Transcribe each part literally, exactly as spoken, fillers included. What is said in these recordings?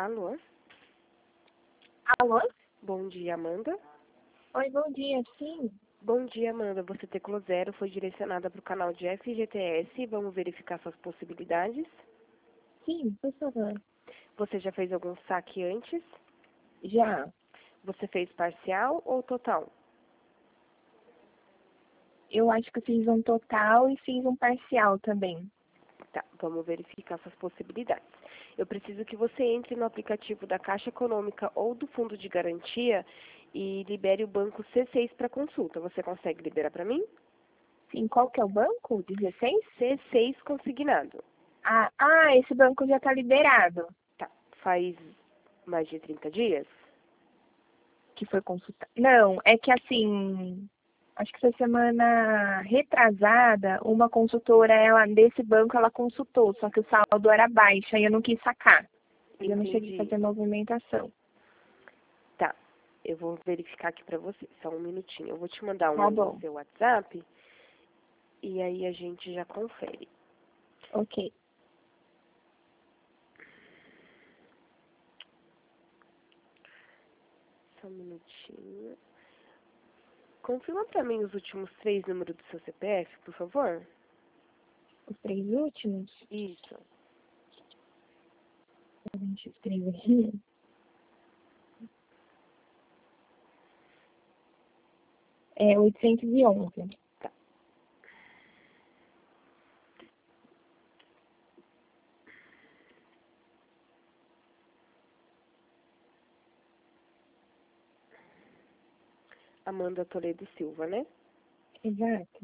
Alô? Alô? Bom dia, Amanda. Oi, bom dia, sim. Bom dia, Amanda. Você teclou zero, foi direcionada para o canal de F G T S. Vamos verificar suas possibilidades. Sim, por favor. Você já fez algum saque antes? Já. Você fez parcial ou total? Eu acho que eu fiz um total e fiz um parcial também. Tá, vamos verificar suas possibilidades. Eu preciso que você entre no aplicativo da Caixa Econômica ou do Fundo de Garantia e libere o banco C seis para consulta. Você consegue liberar para mim? Sim, qual que é o banco? dezesseis? C seis consignado. Ah, ah, esse banco já está liberado. Tá, faz mais de trinta dias? Que foi consultar. Não, é que assim, acho que foi semana retrasada, uma consultora, ela, desse banco, ela consultou, só que o saldo era baixo, aí eu não quis sacar. Eu não cheguei a Entendi. fazer movimentação. Tá, eu vou verificar aqui pra você, só um minutinho. Eu vou te mandar um Tá oi no bom. seu WhatsApp e aí a gente já confere. Ok. Só um minutinho. Confirma pra mim os últimos três números do seu C P F, por favor. Os três últimos? Isso. A gente escreve aqui. É oitocentos e onze. Tá. Amanda Toledo Silva, né? Exato.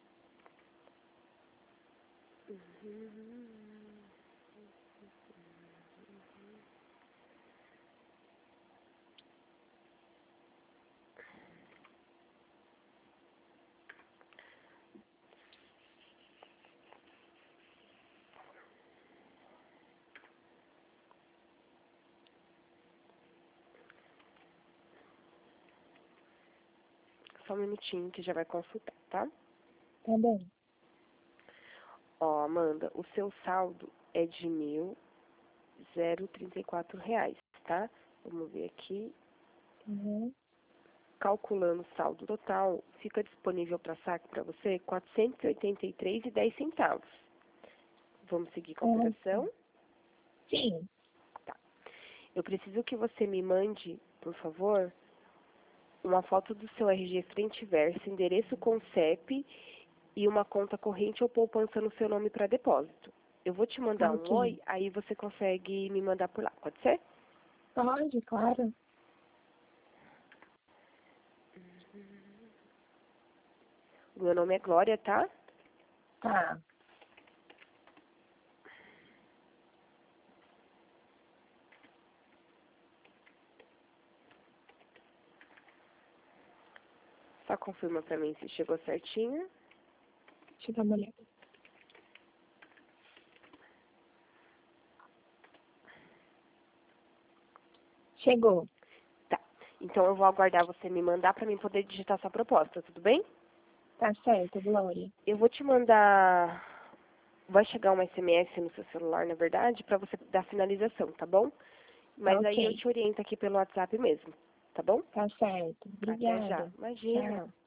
Só um minutinho que já vai consultar, tá? Tá bom. Ó, Amanda, o seu saldo é de mil zero trinta e quatro reais, tá? Vamos ver aqui. Uhum. Calculando o saldo total, fica disponível para saque para você quatrocentos e oitenta e três reais e dez centavos. Vamos seguir com a operação? Sim. Tá. Eu preciso que você me mande, por favor, uma foto do seu R G frente e verso, endereço com C E P e uma conta corrente ou poupança no seu nome para depósito. Eu vou te mandar um Ok. oi, aí você consegue me mandar por lá, pode ser? Pode, claro. Meu nome é Glória, tá? Tá. Só confirma para mim se chegou certinho. Deixa eu dar uma olhada. Chegou. Tá. Então eu vou aguardar você me mandar para mim poder digitar sua proposta, tudo bem? Tá certo, Glória. Eu vou te mandar. Vai chegar um S M S no seu celular, na verdade, para você dar finalização, tá bom? Tá Mas aí eu ok. te oriento aqui pelo WhatsApp mesmo, tá bom? Tá certo. Até já. Obrigada. Imagina. Tchau.